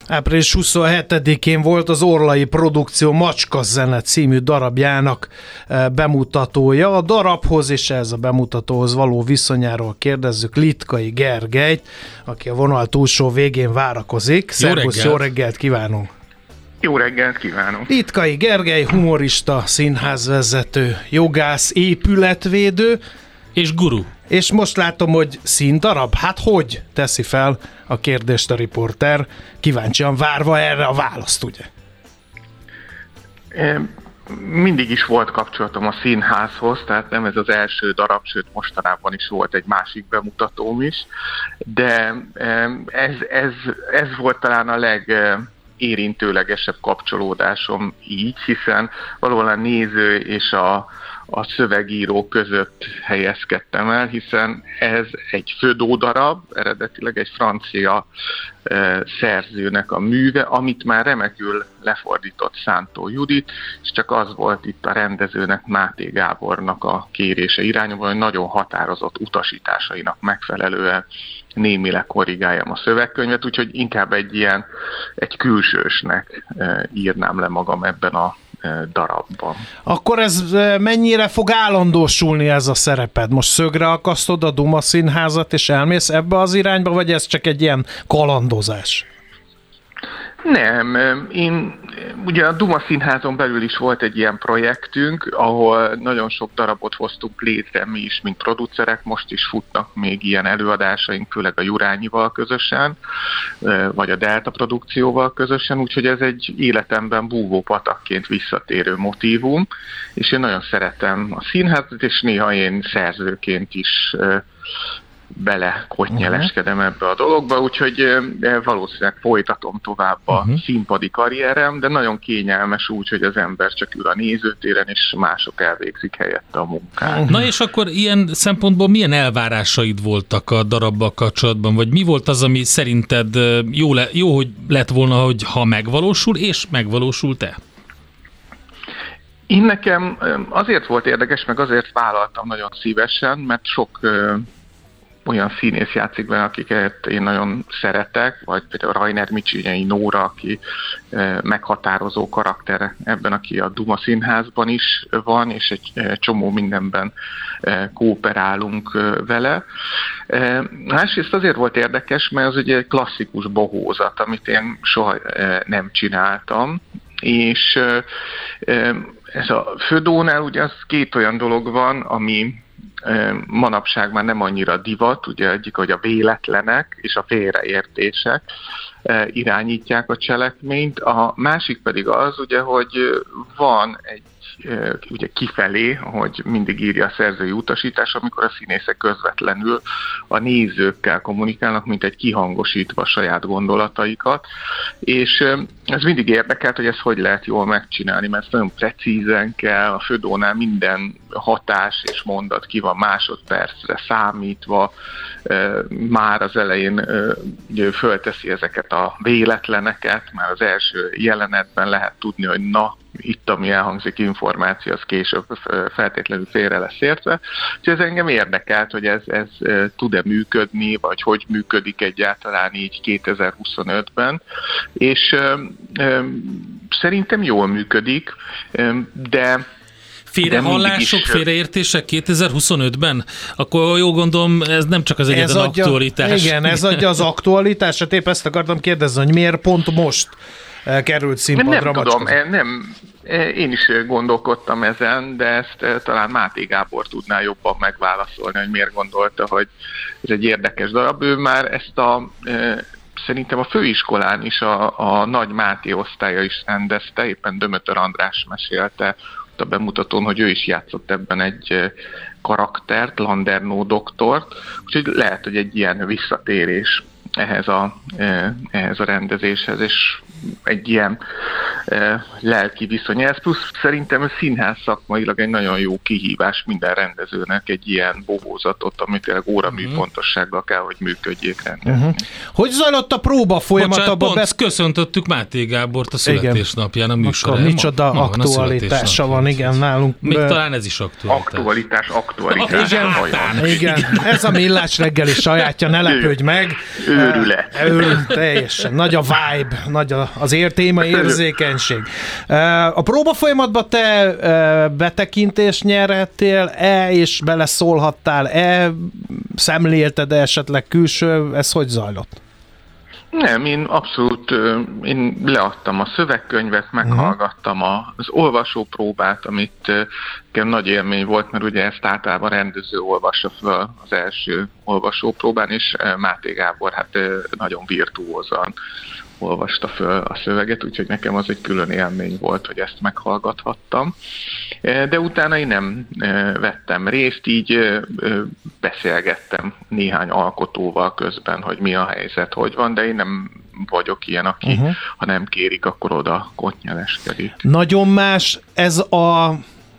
Április 27-én volt az Orlai Produkció Macska zene című darabjának bemutatója. A darabhoz és ez a bemutatóhoz való viszonyáról kérdezzük Litkai Gergelyt, aki a vonal túlsó végén várakozik. Szervusz, jó reggelt kívánunk! Jó reggelt kívánok! Litkai Gergely, humorista, színházvezető, jogász, épületvédő és guru. És most látom, hogy színdarab? Hát hogy? Teszi fel a kérdést a riporter, kíváncsian várva erre a választ, ugye? Mindig is volt kapcsolatom a színházhoz, tehát nem ez az első darab, sőt mostanában is volt egy másik bemutatóm is, de ez volt talán a legérintőlegesebb kapcsolódásom így, hiszen valóban a néző és a szövegíró között helyezkedtem el, hiszen ez egy Födó darab, eredetileg egy francia szerzőnek a műve, amit már remekül lefordított Szántó Judit, és csak az volt itt a rendezőnek, Máté Gábornak a kérése irányában, hogy nagyon határozott utasításainak megfelelően némileg korrigáljam a szövegkönyvet, úgyhogy inkább egy külsősnek írnám le magam ebben a darabban. Akkor ez mennyire fog állandósulni ez a szereped? Most szögre akasztod a Duma Színházat és elmész ebbe az irányba, vagy ez csak egy ilyen kalandozás? Nem, ugye a Duma Színházon belül is volt egy ilyen projektünk, ahol nagyon sok darabot hoztunk létre mi is, mint producerek, most is futnak még ilyen előadásaink, főleg a Jurányival közösen, vagy a Delta produkcióval közösen, úgyhogy ez egy életemben búvó patakként visszatérő motívum, és én nagyon szeretem a színházat, és néha én szerzőként is belekotnyeleskedem ebbe a dologba, úgyhogy valószínűleg folytatom tovább a színpadi karrierem, de nagyon kényelmes úgy, hogy az ember csak ül a nézőtéren, és mások elvégzik helyette a munkát. Na és akkor ilyen szempontból milyen elvárásaid voltak a darabbal kapcsolatban, vagy mi volt az, ami szerinted jó, hogy lett volna, hogy ha megvalósul, és megvalósult-e? Én nekem azért volt érdekes, meg azért vállaltam nagyon szívesen, mert sok olyan színész játszik benne, akiket én nagyon szeretek, vagy például Rajner Micsinyei Nóra, aki meghatározó karakter ebben, aki a Duma Színházban is van, és egy csomó mindenben kooperálunk vele. Másrészt azért volt érdekes, mert az ugye egy klasszikus bohózat, amit én soha nem csináltam, és ez a Födónál ugye az két olyan dolog van, ami manapság már nem annyira divat, ugye egyik, hogy a véletlenek és a félreértések irányítják a cselekményt, a másik pedig az, ugye, hogy van egy ugye kifelé, hogy mindig írja a szerzői utasítás, amikor a színészek közvetlenül a nézőkkel kommunikálnak, mint egy kihangosítva saját gondolataikat, és ez mindig érdekelt, hogy ezt hogy lehet jól megcsinálni, mert ezt nagyon precízen kell, a Födónál minden hatás és mondat ki van másodpercre számítva, már az elején fölteszi ezeket a véletleneket, már az első jelenetben lehet tudni, hogy na, itt ami elhangzik információ, az később feltétlenül félre lesz értve. Úgyhogy ez engem érdekelt, hogy ez tud-e működni, vagy hogy működik egyáltalán így 2025-ben, és szerintem jól működik, de félrehallások, félreértések 2025-ben? Akkor jól gondolom, ez nem csak az egyetlen aktualitás. Igen, ez adja az aktualitását. Épp ezt akartam kérdezni, hogy miért pont most került színpadra? Nem tudom, én is gondolkodtam ezen, de ezt talán Máté Gábor tudná jobban megválaszolni, hogy miért gondolta, hogy ez egy érdekes darab. Ő már ezt szerintem a főiskolán is a Nagy Máté osztálya is rendezte, éppen Dömötör András mesélte a bemutatón, hogy ő is játszott ebben egy karaktert, Landernó doktort, úgyhogy lehet, hogy egy ilyen visszatérés ehhez a rendezéshez, és egy ilyen lelki viszonya. Ez plusz szerintem a színház szakmailag egy nagyon jó kihívás minden rendezőnek, egy ilyen bohózatot, amit tényleg óraműpontossággal kell, hogy működjék rendezni. Hogy zajlott a próba folyamat? Pont köszöntöttük Máté Gábort a születésnapján a műsorán. Micsoda aktualitása van, igen, nálunk. Még talán ez is aktualitás. Aktualitás. Igen, ez a Millás reggeli sajátja, ne lepődj meg. Őrület. Teljesen. Nagy a vibe, nagy az téma érzékenység. A próba folyamatban te betekintést nyerhettél-e, és beleszólhattál-e? Szemlélted esetleg külső? Ez hogy zajlott? Nem, én abszolút én leadtam a szövegkönyvet, meghallgattam az olvasópróbát, amit nagy élmény volt, mert ugye ezt általában rendező olvassa föl az első olvasópróbán, és Máté Gábor hát nagyon virtuózan olvasta föl a szöveget, úgyhogy nekem az egy külön élmény volt, hogy ezt meghallgathattam. De utána én nem vettem részt, így beszélgettem néhány alkotóval közben, hogy mi a helyzet, hogy van, de én nem vagyok ilyen, aki ha nem kérik, akkor oda kotnyeleskedik. Nagyon más ez a...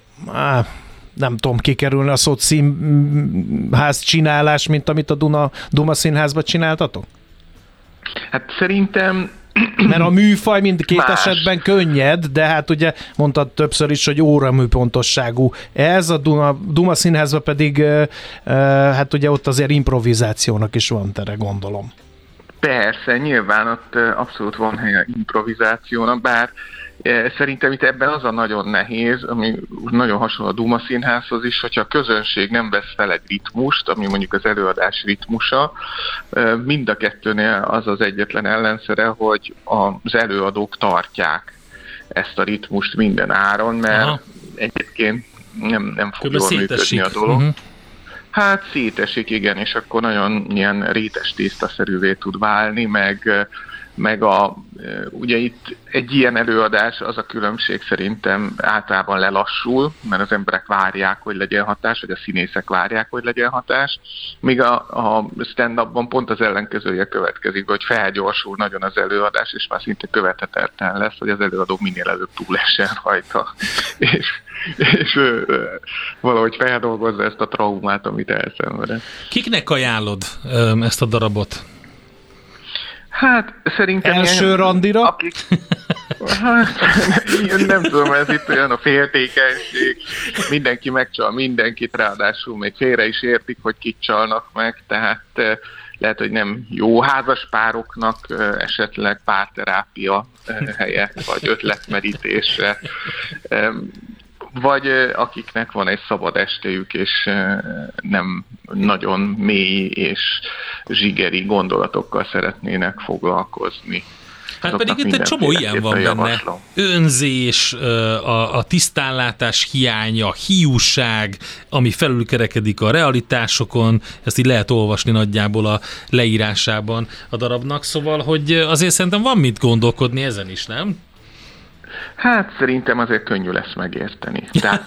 nem tudom kikerülni a szót, színház csinálás, mint amit a Duma Színházban csináltatok? Hát szerintem... Mert a műfaj mindkét más esetben könnyed, de hát ugye mondtad többször is, hogy óraműpontosságú. Ez a Duma Színházban pedig hát ugye ott azért improvizációnak is van tere, gondolom. Persze, nyilván ott abszolút van helye improvizációnak, bár szerintem itt ebben az a nagyon nehéz, ami nagyon hasonló a Duma Színházhoz is, hogyha a közönség nem vesz fel egy ritmust, ami mondjuk az előadás ritmusa, mind a kettőnél az az egyetlen ellenszere, hogy az előadók tartják ezt a ritmust minden áron, mert egyébként nem fog jól működni a dolog. Hát szétesik, igen, és akkor nagyon ilyen rétes tésztaszerűvé tud válni, meg ugye itt egy ilyen előadás, az a különbség szerintem általában lelassul, mert az emberek várják, hogy legyen hatás, vagy a színészek várják, hogy legyen hatás, míg a stand-upban pont az ellenkezője következik, hogy felgyorsul nagyon az előadás, és már szinte követhetetlen lesz, hogy az előadó minél előbb túlessen rajta, és valahogy feldolgozza ezt a traumát, amit elszenvedett. Kiknek ajánlod ezt a darabot? Hát szerintem... Első randira? Hát, nem tudom, ez itt olyan a féltékenység. Mindenki megcsal mindenkit, ráadásul még félre is értik, hogy kit csalnak meg, tehát lehet, hogy nem jó házaspároknak esetleg párterápia helye, vagy ötletmerítésre. Vagy akiknek van egy szabad estéjük, és nem nagyon mély és zsigeri gondolatokkal szeretnének foglalkozni. Hát pedig itt egy csomó ilyen van benne. Önzés, a tisztánlátás hiánya, hiúság, ami felülkerekedik a realitásokon, ezt így lehet olvasni nagyjából a leírásában a darabnak, szóval, hogy azért szerintem van mit gondolkodni ezen is, nem? Hát szerintem azért könnyű lesz megérteni. Tehát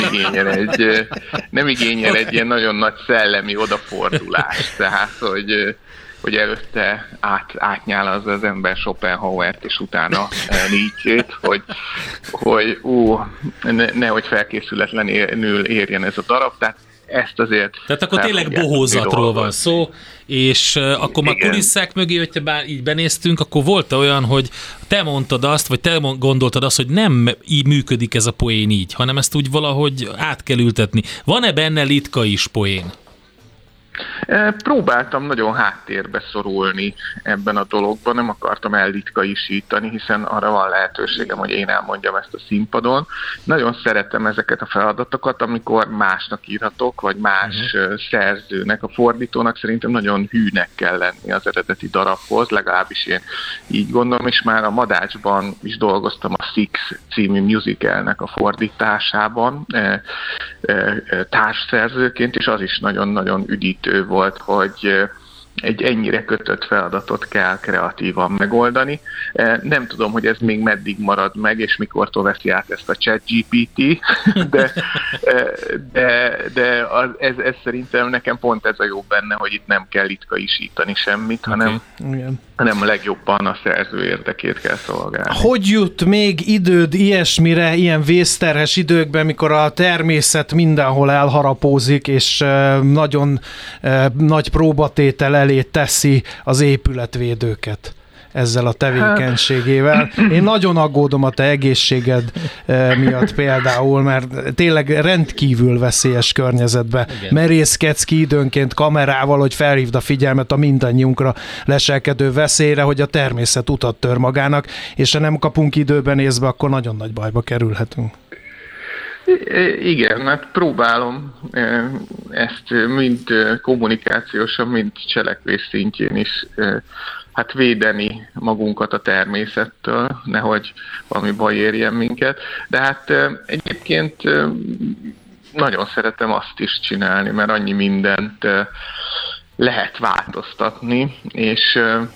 nem igényel egy ilyen nagyon nagy szellemi odafordulást. Tehát, hogy előtte átnyálazza az ember Schopenhauert, és utána Nietzschét, hogy nehogy felkészületlenül érjen ez a darab. Tehát ezt azért... Tehát akkor tényleg bohózatról van szó, és akkor már kulisszák mögé, hogyha bár így benéztünk, akkor volt olyan, hogy te mondtad azt, vagy te gondoltad azt, hogy nem így működik ez a poén így, hanem ezt úgy valahogy át kell ültetni. Van-e benne litkai is poén? Próbáltam nagyon háttérbe szorulni ebben a dologban, nem akartam ellitkaisítani, hiszen arra van lehetőségem, hogy én elmondjam ezt a színpadon. Nagyon szeretem ezeket a feladatokat, amikor másnak írhatok, vagy más szerzőnek, a fordítónak szerintem nagyon hűnek kell lenni az eredeti darabhoz, legalábbis én így gondolom, és már a Madácsban is dolgoztam a Six című musicalnek a fordításában társszerzőként, és az is nagyon-nagyon üdítő volt, hogy egy ennyire kötött feladatot kell kreatívan megoldani. Nem tudom, hogy ez még meddig marad meg, és mikortól veszi át ezt a ChatGPT, de ez szerintem nekem pont ez a jó benne, hogy itt nem kell litkaisítani semmit, hanem a legjobban a szerző érdekét kell szolgálni. Hogy jut még időd ilyesmire, ilyen vészterhes időkben, mikor a természet mindenhol elharapózik, és nagyon nagy próbatétel elé teszi az épületvédőket ezzel a tevékenységével. Én nagyon aggódom a te egészséged miatt például, mert tényleg rendkívül veszélyes környezetbe merészkedsz ki időnként kamerával, hogy felhívd a figyelmet a mindannyiunkra leselkedő veszélyre, hogy a természet utat tör magának, és ha nem kapunk időben észbe, akkor nagyon nagy bajba kerülhetünk. Igen, hát próbálom ezt mind kommunikációsan, mind cselekvés szintjén is hát védeni magunkat a természettől, nehogy valami baj érjen minket. De hát egyébként nagyon szeretem azt is csinálni, mert annyi mindent lehet változtatni, és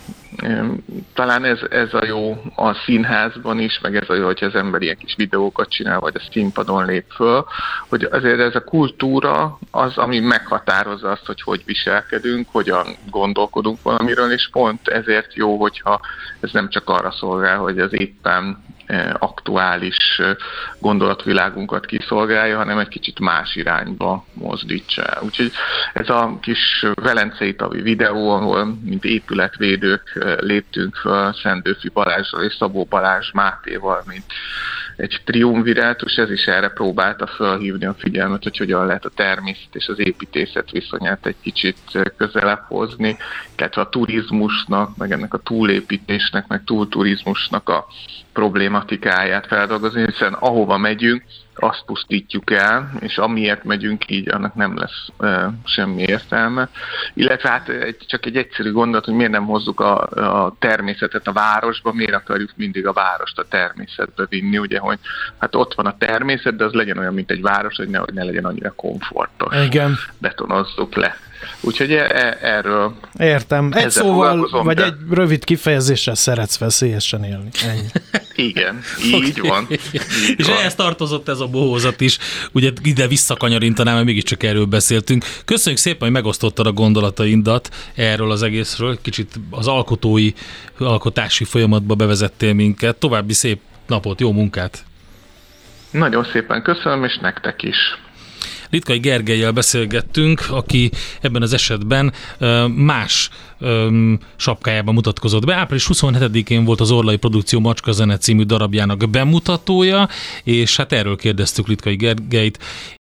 talán ez a jó a színházban is, meg ez a jó, hogyha az ember ilyen kis videókat csinál, vagy a színpadon lép föl, hogy azért ez a kultúra az, ami meghatározza azt, hogy viselkedünk, hogyan gondolkodunk valamiről, és pont ezért jó, hogyha ez nem csak arra szolgál, hogy az éppen aktuális gondolatvilágunkat kiszolgálja, hanem egy kicsit más irányba mozdítsa. Úgyhogy ez a kis velencei tavi videó, ahol mint épületvédők léptünk föl Szendőfi Balázsral és Szabó Balázs Mátéval, mint egy triumvirátus, ez is erre próbálta felhívni a figyelmet, hogy hogyan lehet a természet és az építészet viszonyát egy kicsit közelebb hozni, illetve a turizmusnak, meg ennek a túlépítésnek, meg túlturizmusnak a problématikáját feldolgozni, hiszen ahova megyünk, azt pusztítjuk el, és amiért megyünk így, annak nem lesz semmi értelme. Illetve hát csak egy egyszerű gondolat, hogy miért nem hozzuk a természetet a városba, miért akarjuk mindig a várost a természetbe vinni, ugye, hogy hát ott van a természet, de az legyen olyan, mint egy város, hogy ne legyen annyira komfortos. Igen. Betonozzuk le. Úgyhogy erről... Értem. Egy szóval, vagy egy rövid kifejezéssel szeretsz veszélyesen élni. Ennyi. Igen, így van. És ehhez tartozott ez a bohózat is, ugye ide visszakanyarintanám, mert mégiscsak erről beszéltünk. Köszönjük szépen, hogy megosztottad a gondolataindat erről az egészről, kicsit az alkotási folyamatba bevezettél minket. További szép napot, jó munkát! Nagyon szépen köszönöm, és nektek is. Litkai Gergellyel beszélgettünk, aki ebben az esetben más sapkájában mutatkozott be. Április 27-én volt az Orlai Produkció Macska zene című darabjának bemutatója, és hát erről kérdeztük Litkai Gergellyt,